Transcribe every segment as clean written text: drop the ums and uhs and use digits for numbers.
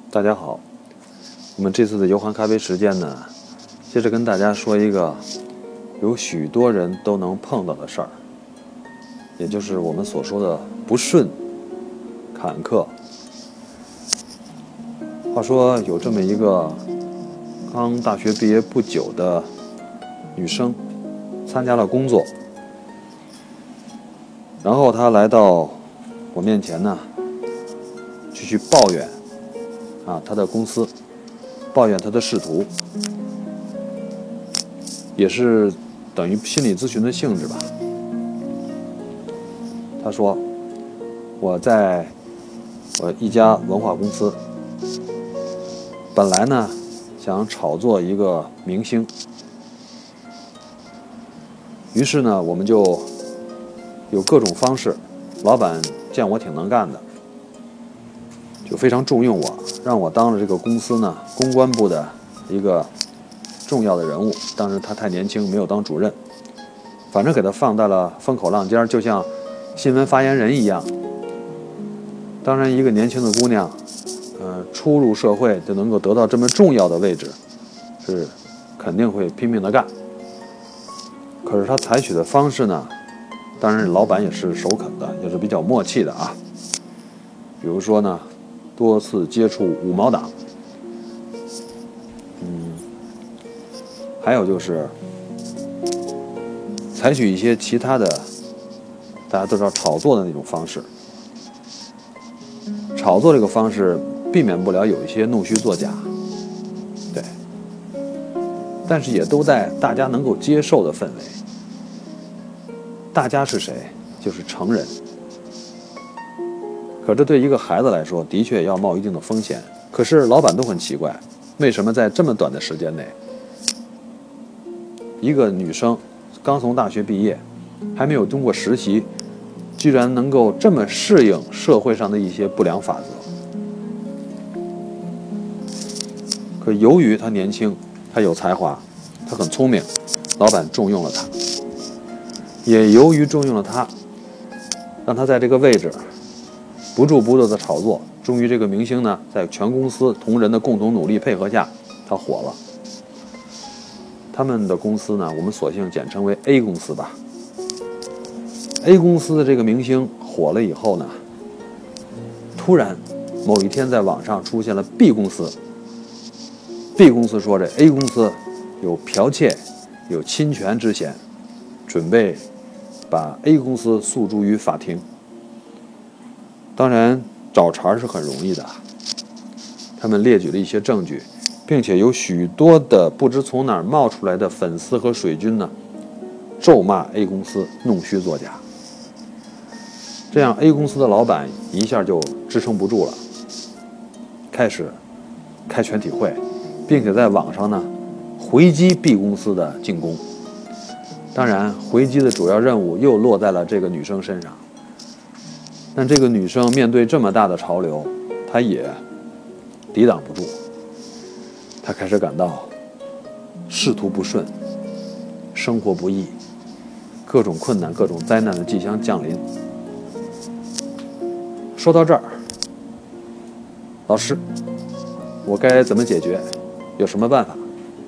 大家好，我们这次的游韩咖啡时间呢，接着跟大家说一个有许多人都能碰到的事儿，也就是我们所说的不顺、坎坷。话说有这么一个刚大学毕业不久的女生，参加了工作，然后她来到我面前呢，就去抱怨她的公司，抱怨她的仕途，也是等于心理咨询的性质吧。她说，我在一家文化公司，本来呢想炒作一个明星，于是呢我们就有各种方式，老板见我挺能干的，就非常重用我，让我当了这个公司呢公关部的一个重要的人物。当时他太年轻，没有当主任，反正给他放在了风口浪尖，就像新闻发言人一样。当然一个年轻的姑娘初入社会就能够得到这么重要的位置，是肯定会拼命的干。可是他采取的方式呢，当然老板也是首肯的，也是比较默契的啊。比如说呢，多次接触五毛党，还有就是采取一些其他的大家都知道炒作的那种方式。炒作这个方式避免不了有一些弄虚作假，对，但是也都在大家能够接受的氛围。大家是谁？就是成人。可这对一个孩子来说，的确要冒一定的风险。可是老板都很奇怪，为什么在这么短的时间内，一个女生刚从大学毕业，还没有通过实习，居然能够这么适应社会上的一些不良法则。可由于她年轻，她有才华，她很聪明，老板重用了她。也由于重用了她，让她在这个位置不住的炒作，终于这个明星呢，在全公司同仁的共同努力配合下，他火了。他们的公司呢，我们索性简称为 A 公司吧。A 公司的这个明星火了以后呢，突然某一天在网上出现了 B 公司。B 公司说这 A 公司有剽窃、有侵权之嫌，准备把 A 公司诉诸于法庭。当然找茬是很容易的，他们列举了一些证据，并且有许多的不知从哪儿冒出来的粉丝和水军呢，咒骂 A 公司弄虚作假。这样 A 公司的老板一下就支撑不住了，开始开全体会，并且在网上呢回击 B 公司的进攻。当然回击的主要任务又落在了这个女生身上。但这个女生面对这么大的潮流，她也抵挡不住，她开始感到仕途不顺，生活不易，各种困难、各种灾难的即将降临。说到这儿，老师，我该怎么解决？有什么办法？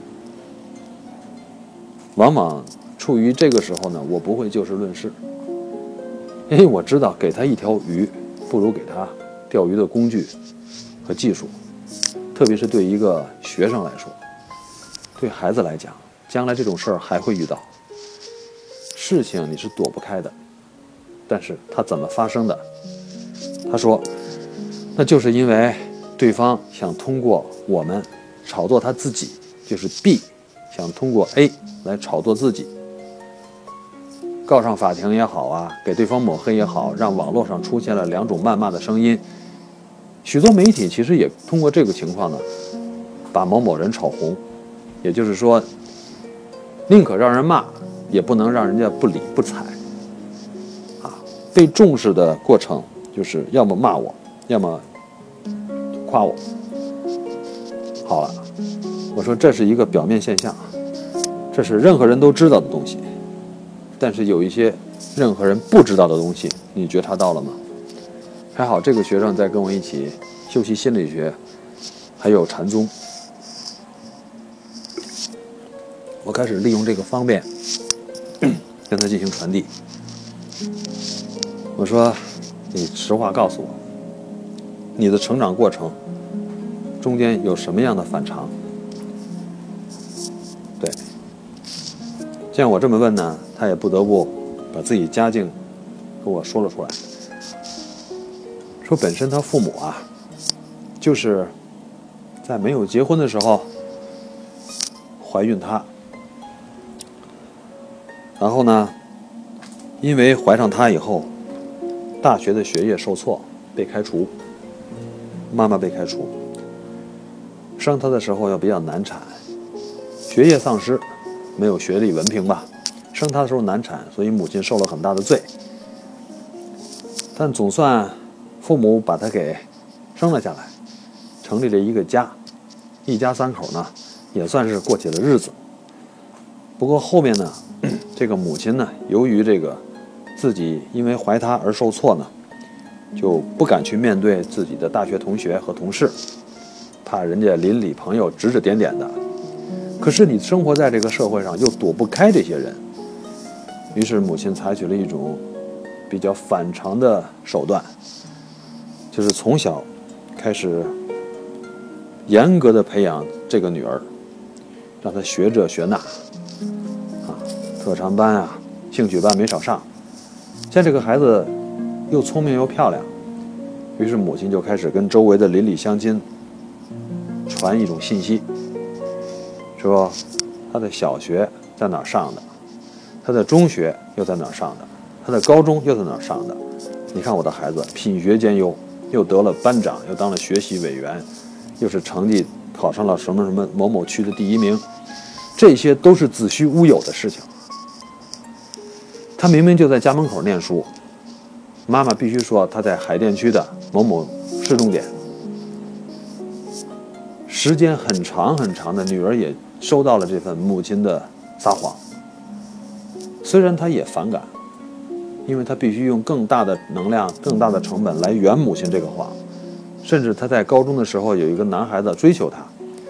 往往处于这个时候呢，我不会就事论事，因为我知道给他一条鱼，不如给他钓鱼的工具和技术。特别是对一个学生来说，对孩子来讲，将来这种事儿还会遇到。事情你是躲不开的，但是它怎么发生的？他说，那就是因为对方想通过我们炒作他自己，就是 B 想通过 A 来炒作自己，告上法庭也好啊，给对方抹黑也好，让网络上出现了两种谩骂的声音。许多媒体其实也通过这个情况呢，把某某人炒红，也就是说，宁可让人骂，也不能让人家不理不睬。被重视的过程就是要么骂我，要么夸我。好了，我说这是一个表面现象，这是任何人都知道的东西。但是有一些任何人不知道的东西，你觉察到了吗？还好这个学生在跟我一起修习心理学， 还有禅宗。我开始利用这个方便跟他进行传递。我说，你实话告诉我，你的成长过程中间有什么样的反常？对，见我这么问呢，他也不得不把自己家境跟我说了出来。说本身他父母啊，就是在没有结婚的时候怀孕他，然后呢，因为怀上他以后，大学的学业受挫，被开除，妈妈被开除，生他的时候又比较难产，学业丧失，没有学历文凭吧，生他的时候难产，所以母亲受了很大的罪。但总算父母把他给生了下来，成立了一个家，一家三口呢也算是过起了日子。不过后面呢，这个母亲呢，由于这个自己因为怀他而受挫呢，就不敢去面对自己的大学同学和同事，怕人家邻里朋友指指点点的。可是你生活在这个社会上又躲不开这些人，于是母亲采取了一种比较反常的手段，就是从小开始严格的培养这个女儿，让她学这学那特长班啊，兴趣班没少上。像这个孩子又聪明又漂亮，于是母亲就开始跟周围的邻里乡亲传一种信息，说他的小学在哪儿上的，他的中学又在哪儿上的，他的高中又在哪儿上的。你看我的孩子品学兼优，又得了班长，又当了学习委员，又是成绩考上了什么什么某某区的第1名，这些都是子虚乌有的事情。他明明就在家门口念书，妈妈必须说他在海淀区的某某市重点。时间很长很长的，女儿也收到了这份母亲的撒谎。虽然她也反感，因为她必须用更大的能量、更大的成本来圆母亲这个谎。甚至她在高中的时候有一个男孩子追求她，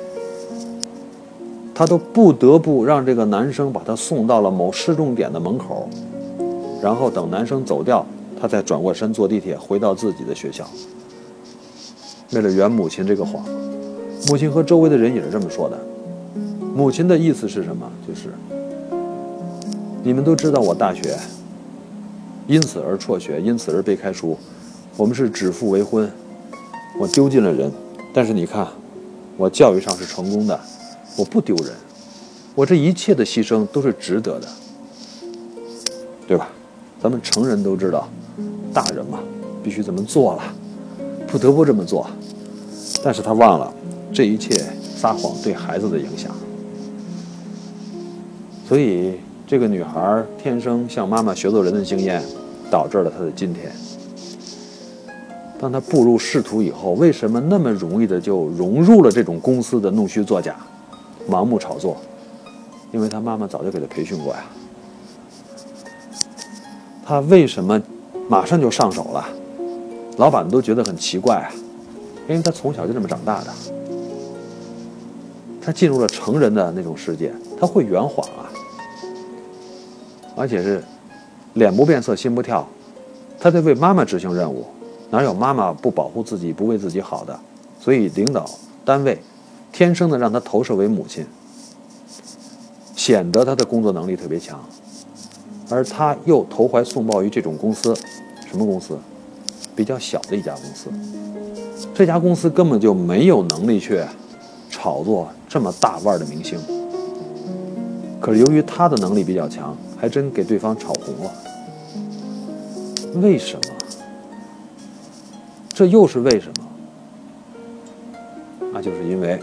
她都不得不让这个男生把她送到了某市重点的门口，然后等男生走掉，她再转过身坐地铁回到自己的学校。为了圆母亲这个谎，母亲和周围的人也是这么说的。母亲的意思是什么？就是你们都知道我大学因此而辍学，因此而被开除，我们是指腹为婚，我丢尽了人，但是你看我教育上是成功的，我不丢人，我这一切的牺牲都是值得的，对吧？咱们成人都知道，大人嘛必须这么做了，不得不这么做。但是他忘了这一切撒谎对孩子的影响。所以这个女孩天生向妈妈学做人的经验，导致了她的今天。当她步入仕途以后，为什么那么容易的就融入了这种公司的弄虚作假、盲目炒作？因为她妈妈早就给她培训过呀。她为什么马上就上手了？老板都觉得很奇怪啊，因为她从小就这么长大的。她进入了成人的那种世界，她会圆谎啊，而且是脸不变色心不跳。她在为妈妈执行任务，哪有妈妈不保护自己不为自己好的？所以领导单位天生的让她投射为母亲，显得她的工作能力特别强。而她又投怀送抱于这种公司，什么公司？比较小的一家公司。这家公司根本就没有能力去炒作这么大腕的明星。可是由于她的能力比较强，还真给对方炒红了。为什么？这又是为什么？那就是因为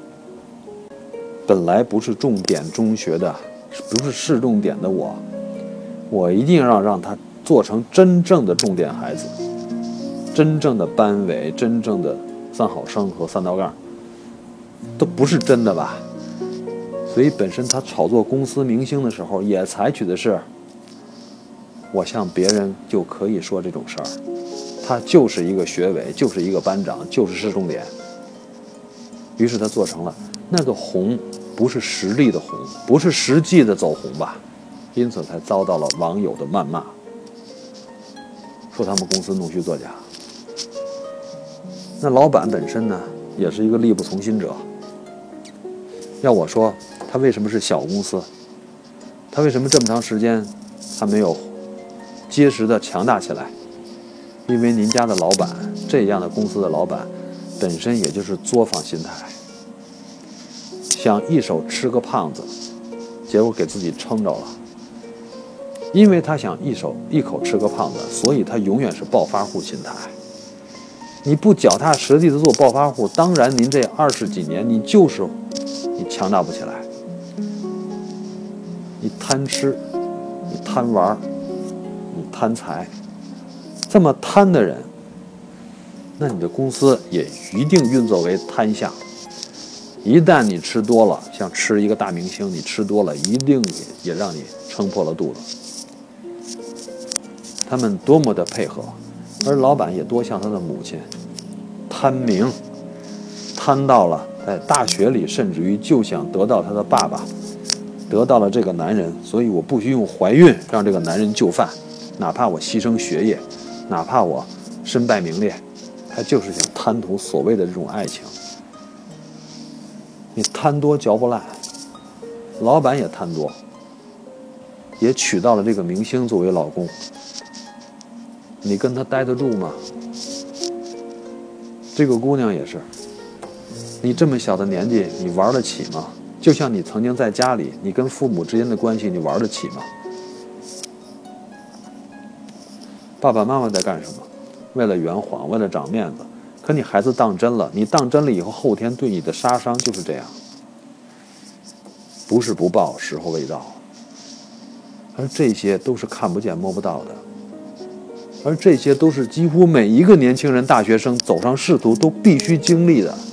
本来不是重点中学的，不是市重点的我一定要让他做成真正的重点孩子，真正的班委，真正的3好生和3道杠，都不是真的吧？所以本身他炒作公司明星的时候，也采取的是我向别人就可以说这种事儿，他就是一个学委，就是一个班长，就是市重点。 于是他做成了那个红，不是实力的红，不是实际的走红吧，因此才遭到了网友的谩骂，说他们公司弄虚作假。那老板本身呢，也是一个力不从心者。要我说，他为什么是小公司？他为什么这么长时间他没有结实的强大起来？因为您家的老板，这样的公司的老板本身也就是作坊心态，想一手吃个胖子，结果给自己撑着了。因为他想一口吃个胖子，所以他永远是暴发户心态。你不脚踏实地的做暴发户，当然您这20几年你强大不起来。你贪吃，你贪玩，你贪财，这么贪的人，那你的公司也一定运作为贪相。一旦你吃多了，像吃一个大明星，你吃多了一定也让你撑破了肚子。他们多么的配合，而老板也多像他的母亲，贪名，贪到了在大学里甚至于就想得到他的爸爸，得到了这个男人，所以我不需用怀孕让这个男人就范，哪怕我牺牲学业，哪怕我身败名裂，他就是想贪图所谓的这种爱情。你贪多嚼不烂，老板也贪多，也娶到了这个明星作为老公，你跟他待得住吗？这个姑娘也是，你这么小的年纪，你玩得起吗？就像你曾经在家里，你跟父母之间的关系，你玩得起吗？爸爸妈妈在干什么？为了圆谎，为了长面子。可你孩子当真了，你当真了以后，后天对你的杀伤就是这样。不是不报，时候未到。而这些都是看不见摸不到的，而这些都是几乎每一个年轻人、大学生走上仕途都必须经历的。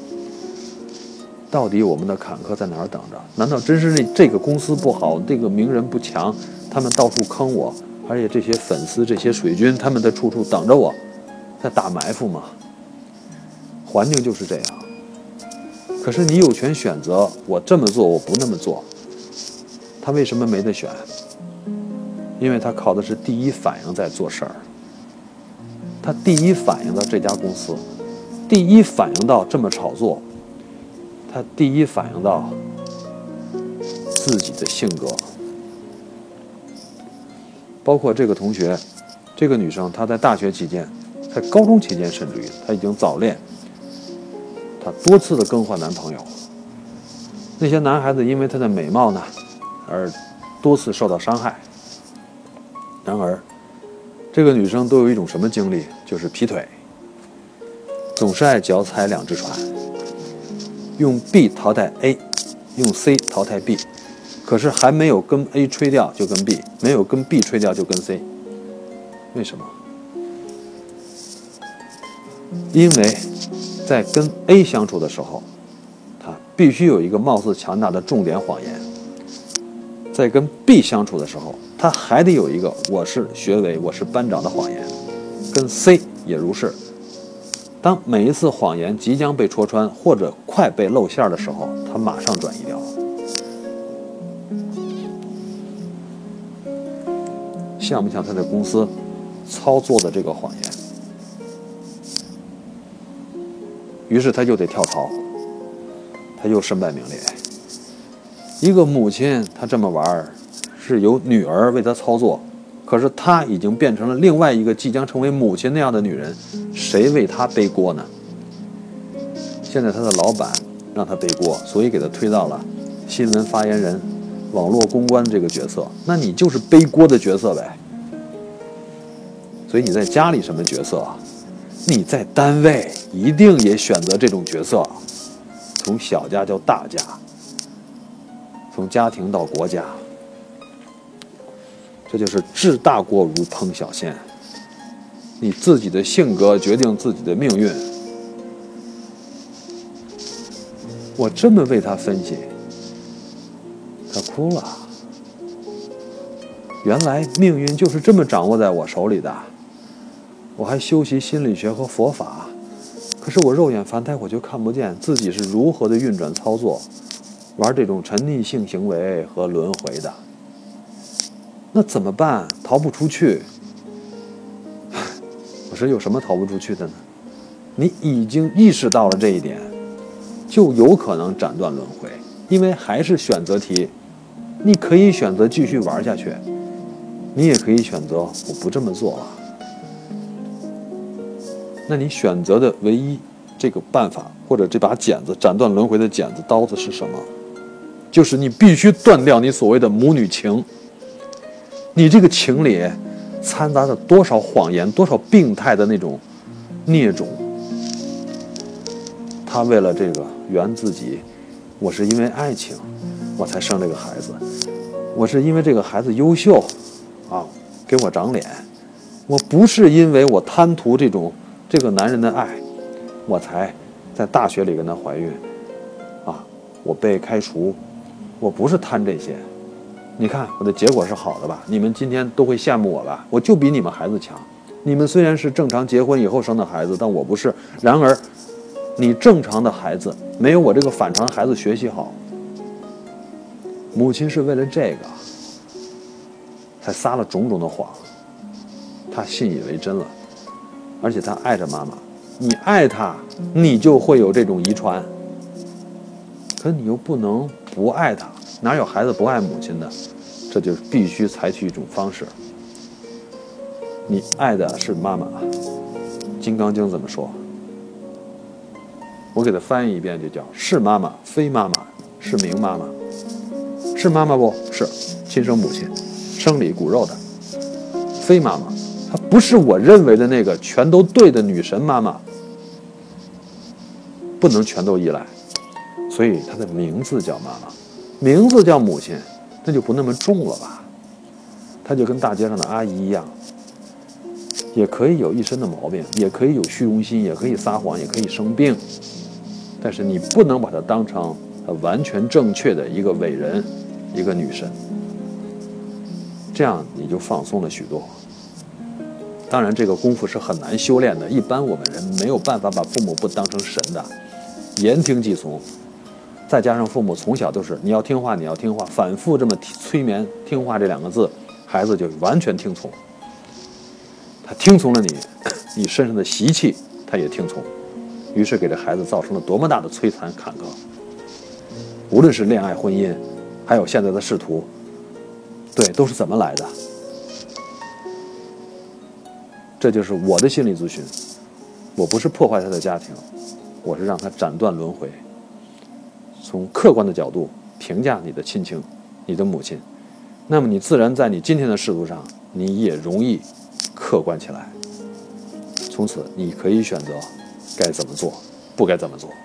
到底我们的坎坷在哪儿等着？难道真是这个公司不好，这个名人不强，他们到处坑我，而且这些粉丝、这些水军，他们在处处等着我，在打埋伏吗？环境就是这样。可是你有权选择，我这么做，我不那么做。他为什么没得选？因为他靠的是第一反应在做事儿。他第一反应到这家公司，第一反应到这么炒作，他第一反应到自己的性格。包括这个同学，这个女生，她在大学期间，在高中期间，甚至于她已经早恋，她多次的更换男朋友。那些男孩子因为她的美貌呢，而多次受到伤害。然而，这个女生都有一种什么经历？就是劈腿，总是爱脚踩两只船，用 B 淘汰 A， 用 C 淘汰 B， 可是还没有跟 A 吹掉就跟 B， 没有跟 B 吹掉就跟 C。 为什么？因为在跟 A 相处的时候，他必须有一个貌似强大的重点谎言；在跟 B 相处的时候，他还得有一个我是学委，我是班长的谎言；跟 C 也如是。当每一次谎言即将被戳穿或者快被露馅的时候，他马上转移掉。像不像他在公司操作的这个谎言？于是他就得跳槽，他又身败名裂。一个母亲，她这么玩，是由女儿为她操作，可是她已经变成了另外一个即将成为母亲那样的女人，谁为她背锅呢？现在她的老板让她背锅，所以给她推到了新闻发言人、网络公关这个角色，那你就是背锅的角色呗。所以你在家里什么角色？你在单位一定也选择这种角色，从小家到大家，从家庭到国家，这就是治大国如烹小鲜。你自己的性格决定自己的命运。我这么为他分析，他哭了。原来命运就是这么掌握在我手里的。我还修习心理学和佛法，可可是我肉眼凡胎我就看不见自己是如何的运转操作，玩这种沉溺性行为和轮回的。那怎么办？逃不出去。我说有什么逃不出去的呢？你已经意识到了这一点，就有可能斩断轮回，因为还是选择题。你可以选择继续玩下去，你也可以选择我不这么做了。那你选择的唯一这个办法，或者这把剪子，斩断轮回的剪子刀子是什么？就是你必须断掉你所谓的母女情。你这个情里掺杂着多少谎言，多少病态的那种孽种。他为了这个圆自己，我是因为爱情我才生这个孩子，我是因为这个孩子优秀啊，给我长脸，我不是因为我贪图这个男人的爱，我才在大学里跟他怀孕啊，我被开除，我不是贪这些。你看我的结果是好的吧？你们今天都会羡慕我吧？我就比你们孩子强。你们虽然是正常结婚以后生的孩子，但我不是。然而你正常的孩子没有我这个反常孩子学习好。母亲是为了这个才撒了种种的谎，她信以为真了，而且她爱着妈妈。你爱她，你就会有这种遗传，可你又不能不爱她，哪有孩子不爱母亲的？这就必须采取一种方式。你爱的是妈妈，《金刚经》怎么说？我给他翻译一遍，就叫是妈妈非妈妈，是名妈妈。是妈妈不是亲生母亲，生理骨肉的。非妈妈，她不是我认为的那个全都对的女神妈妈，不能全都依赖，所以她的名字叫妈妈，名字叫母亲，那就不那么重了吧？她就跟大街上的阿姨一样，也可以有一身的毛病，也可以有虚荣心，也可以撒谎，也可以生病，但是你不能把她当成完全正确的一个伟人，一个女神，这样你就放松了许多。当然这个功夫是很难修炼的，一般我们人没有办法把父母不当成神的，言听计从，再加上父母从小都是你要听话，你要听话，反复这么催眠听话这两个字，孩子就完全听从。他听从了你身上的习气他也听从，于是给这孩子造成了多么大的摧残坎坷。无论是恋爱婚姻，还有现在的仕途，对，都是怎么来的？这就是我的心理咨询，我不是破坏他的家庭，我是让他斩断轮回，从客观的角度评价你的亲情，你的母亲，那么你自然在你今天的仕途上你也容易客观起来，从此你可以选择该怎么做，不该怎么做。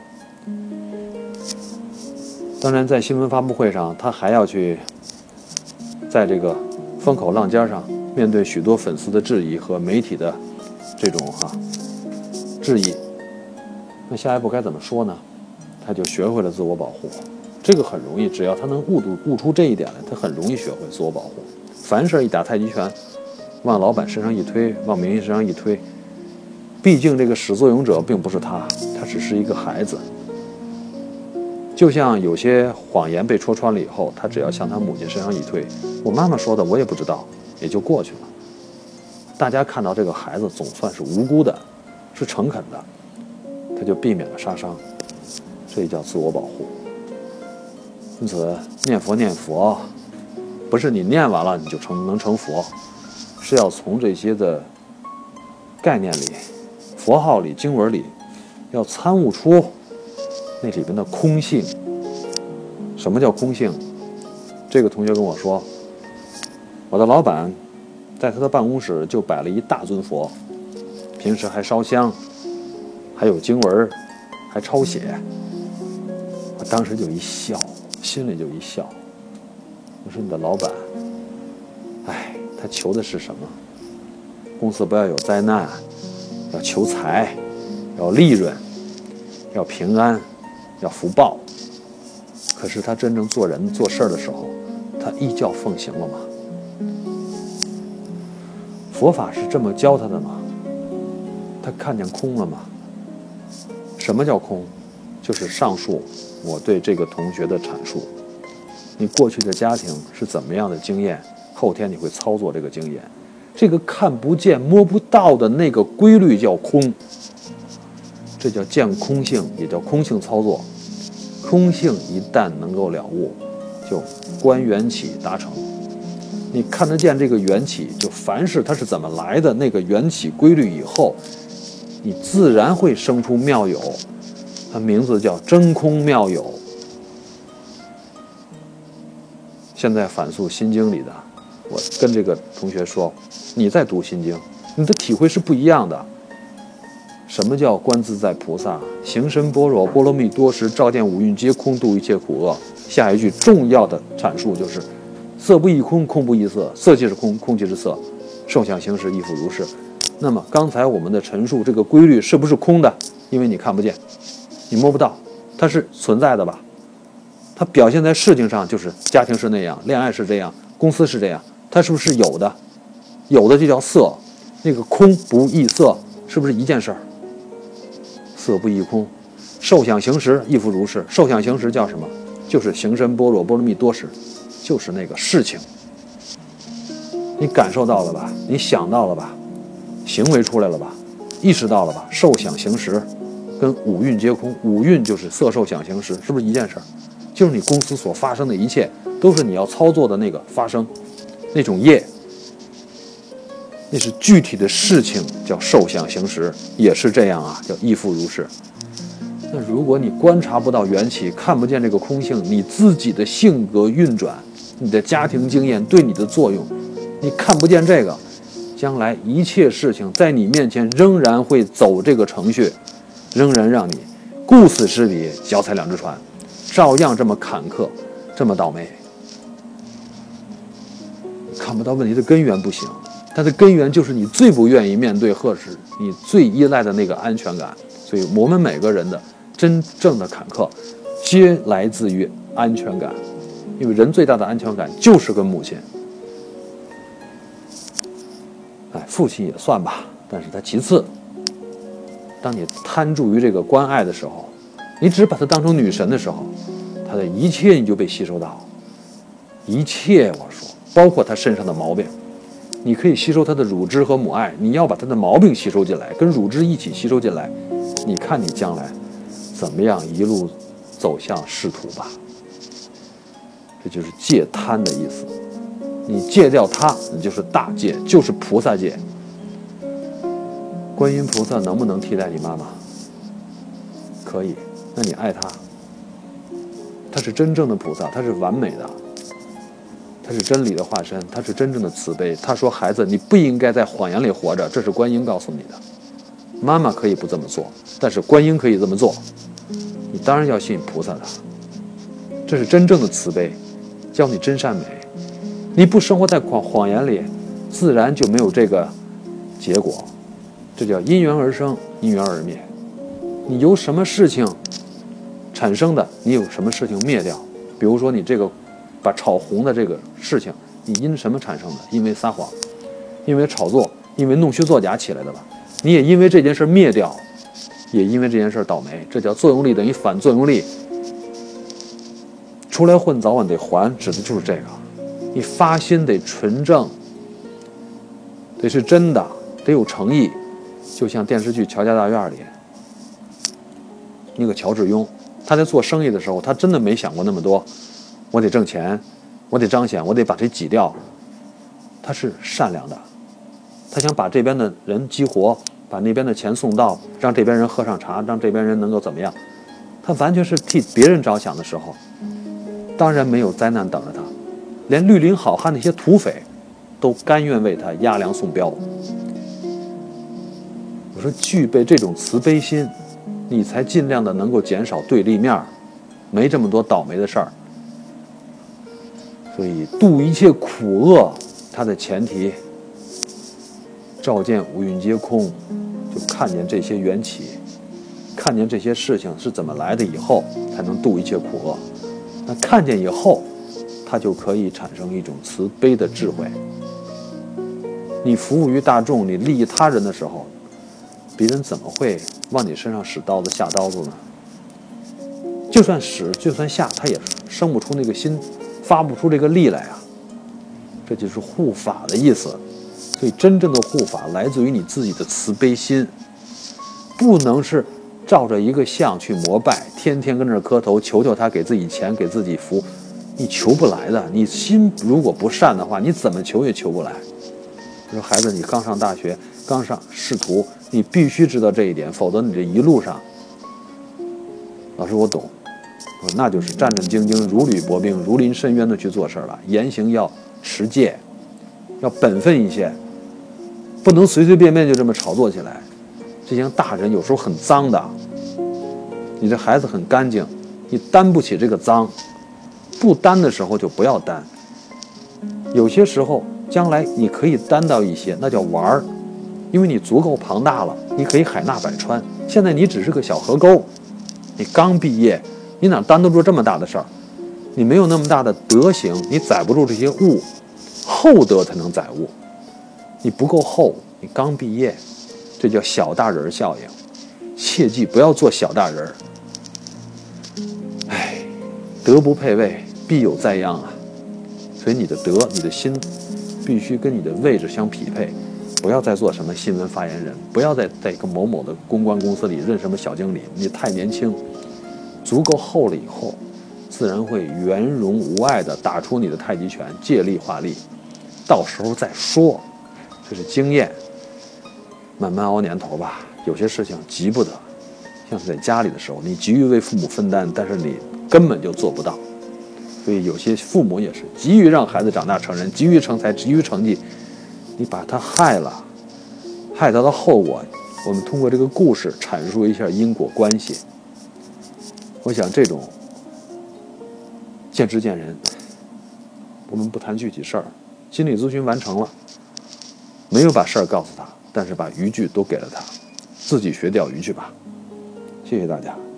当然在新闻发布会上他还要去在这个风口浪尖上面对许多粉丝的质疑和媒体的这种质疑，那下一步该怎么说呢？他就学会了自我保护，这个很容易，只要他能悟出这一点来，他很容易学会自我保护。凡事一打太极拳，往老板身上一推，往明星身上一推，毕竟这个始作俑者并不是他只是一个孩子。就像有些谎言被戳穿了以后，他只要向他母亲身上一推，我妈妈说的我也不知道，也就过去了。大家看到这个孩子总算是无辜的，是诚恳的，他就避免了杀伤，这也叫自我保护。因此念佛不是你念完了你就能成佛，是要从这些的概念里、佛号里、经文里要参悟出那里边的空性。什么叫空性？这个同学跟我说，我的老板在他的办公室就摆了一大尊佛，平时还烧香，还有经文，还抄写。我当时就一笑，心里就一笑。我说你的老板，他求的是什么？公司不要有灾难，要求财，要利润，要平安，要福报。可是他真正做人做事的时候，他依教奉行了吗？佛法是这么教他的吗？他看见空了吗？ 什么叫空？就是上述我对这个同学的阐述。你过去的家庭是怎么样的经验，后天你会操作这个经验。这个看不见摸不到的那个规律叫空，这叫见空性，也叫空性操作。空性一旦能够了悟，就观缘起达成。你看得见这个缘起，就凡是它是怎么来的那个缘起规律以后，你自然会生出妙有，它名字叫真空妙有。现在反诉心经里的，我跟这个同学说，你在读心经，你的体会是不一样的。什么叫观自在菩萨行深般若波罗蜜多时，照见五蕴皆空，度一切苦厄。下一句重要的阐述就是色不异空，空不异色，色即是空，空即是色，受想行识亦复如是。那么刚才我们的陈述，这个规律是不是空的？因为你看不见，你摸不到，它是存在的吧？它表现在事情上，就是家庭是那样，恋爱是这样，公司是这样，它是不是有的？有的就叫色，那个空不异色，是不是一件事儿？色不异空，受想行识亦复如是。受想行识叫什么？就是行深般若波罗蜜多时，就是那个事情。你感受到了吧？你想到了吧？行为出来了吧？意识到了吧？受想行识跟五蕴皆空，五蕴就是色受想行识，是不是一件事儿？就是你公司所发生的一切，都是你要操作的那个发生，那种业，那是具体的事情，叫受想行识，也是这样啊，叫亦复如是。那如果你观察不到缘起，看不见这个空性，你自己的性格运转，你的家庭经验对你的作用，你看不见这个，将来一切事情在你面前仍然会走这个程序，仍然让你顾此失彼，脚踩两只船，照样这么坎坷，这么倒霉。看不到问题的根源不行，它的根源就是你最不愿意面对或是你最依赖的那个安全感。所以我们每个人的真正的坎坷皆来自于安全感，因为人最大的安全感就是跟母亲，父亲也算吧，但是他其次。当你贪注于这个关爱的时候，你只把它当成女神的时候，他的一切你就被吸收到，一切我说包括他身上的毛病，你可以吸收他的乳汁和母爱，你要把他的毛病吸收进来，跟乳汁一起吸收进来，你看你将来怎么样一路走向仕途吧。这就是戒贪的意思，你戒掉它，你就是大戒，就是菩萨戒。观音菩萨能不能替代你妈妈？可以。那你爱她，她是真正的菩萨，她是完美的，她是真理的化身，她是真正的慈悲。她说孩子，你不应该在谎言里活着，这是观音告诉你的。妈妈可以不这么做，但是观音可以这么做，你当然要信菩萨的。这是真正的慈悲，教你真善美。你不生活在谎言里，自然就没有这个结果。这叫因缘而生，因缘而灭。你由什么事情产生的，你有什么事情灭掉。比如说你这个把炒红的这个事情，你因什么产生的？因为撒谎，因为炒作，因为弄虚作假起来的吧。你也因为这件事灭掉，也因为这件事倒霉。这叫作用力等于反作用力。出来混早晚得还，指的就是这个。你发心得纯正，得是真的，得有诚意。就像电视剧《乔家大院》里那个乔致庸，他在做生意的时候，他真的没想过那么多，我得挣钱，我得彰显，我得把这挤掉。他是善良的，他想把这边的人激活，把那边的钱送到，让这边人喝上茶，让这边人能够怎么样。他完全是替别人着想的时候，当然没有灾难等着他，连绿林好汉那些土匪都甘愿为他押粮送镖。我说具备这种慈悲心，你才尽量的能够减少对立面，没这么多倒霉的事儿。所以度一切苦厄，它的前提照见五蕴皆空，就看见这些缘起，看见这些事情是怎么来的以后，才能度一切苦厄。那看见以后，它就可以产生一种慈悲的智慧。你服务于大众，你利益他人的时候，别人怎么会往你身上使刀子下刀子呢？就算使，就算下，他也生不出那个心，发不出这个力来啊。这就是护法的意思。所以真正的护法来自于你自己的慈悲心，不能是照着一个像去膜拜，天天跟这儿磕头求求他给自己钱给自己福，你求不来的。你心如果不善的话，你怎么求也求不来。你说孩子，你刚上大学，刚上仕途，你必须知道这一点，否则你这一路上，老师我懂，我说那就是战战兢兢、如履薄冰、如临深渊的去做事了。言行要持戒，要本分一些，不能随随便便就这么炒作起来。这些大人有时候很脏的，你这孩子很干净，你担不起这个脏，不担的时候就不要担。有些时候将来你可以担到一些，那叫玩儿，因为你足够庞大了，你可以海纳百川。现在你只是个小河沟，你刚毕业，你哪担得住这么大的事儿？你没有那么大的德行，你载不住这些物，厚德才能载物。你不够厚，你刚毕业，这叫小大人效应。切记不要做小大人。哎，德不配位，必有灾殃啊！所以你的德，你的心，必须跟你的位置相匹配。不要再做什么新闻发言人，不要再在一个某某的公关公司里任什么小经理，你太年轻。足够厚了以后，自然会圆融无碍地打出你的太极拳，借力化力。到时候再说，这是经验。慢慢熬年头吧，有些事情急不得。像是在家里的时候，你急于为父母分担，但是你根本就做不到。所以有些父母也是急于让孩子长大成人，急于成才，急于成绩，你把他害了，害他的后果，我们通过这个故事阐述一下因果关系。我想这种见智见仁，我们不谈具体事儿。心理咨询完成了，没有把事儿告诉他，但是把渔具都给了他，自己学钓鱼去吧。谢谢大家。